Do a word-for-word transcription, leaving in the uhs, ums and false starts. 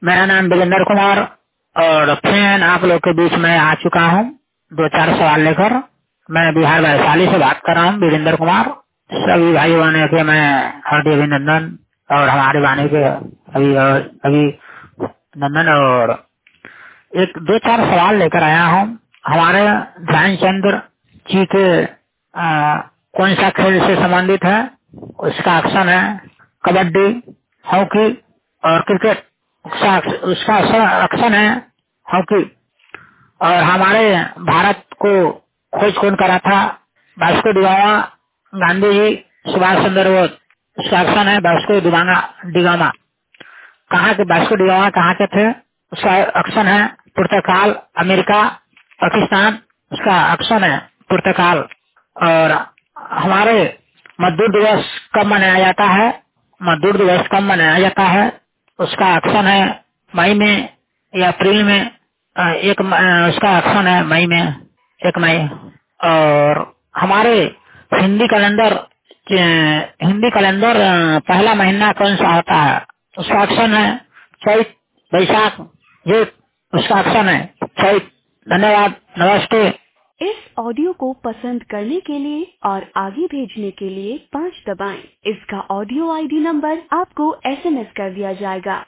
मेरा नाम विजेंद्र कुमार और फिर आप लोग के बीच में आ चुका हूँ दो चार सवाल लेकर। मैं बिहार वैशाली से बात कर रहा हूँ, विजेंद्र कुमार। सभी भाई बहनों के मैं हार्दिक अभिनंदन और हमारे वाणी के अभी अभी नंदन और एक दो चार सवाल लेकर आया हूँ। हमारे ध्यानचंद्र जी के आ, कौन सा खेल से संबंधित है? उसका एक्शन है कबड्डी, हॉकी और क्रिकेट। उसका उसका एक्शन है हॉकी। और हमारे भारत को खोज कौन करा था? Vasco da Gama, Gandhi ji, Subhash Chandra Bose. उसका एक्शन है वास्को डिगामा डिगामा। कहाँ के वास्को डिगामा कहाँ के थे? उसका एक्शन है पुर्तगाल, अमेरिका, पाकिस्तान। उसका एक्शन है पुर्तगाल। और हमारे मजदूर दिवस कब मनाया जाता है? मजदूर दिवस कब मनाया जाता है? उसका एक्शन है मई में या अप्रैल में। अ, एक म- अ, उसका एक्शन है मई में, एक मई। और हमारे हिंदी कैलेंडर अ, हिंदी कैलेंडर अ, पहला महीना कौन सा होता है? उसका एक्शन है चैत, बैसाख, जेठ। उसका एक्शन है चैत। धन्यवाद, नमस्ते। इस ऑडियो को पसंद करने के लिए और आगे भेजने के लिए पाँच दबाएं। इसका ऑडियो आईडी नंबर आपको एसएमएस कर दिया जाएगा।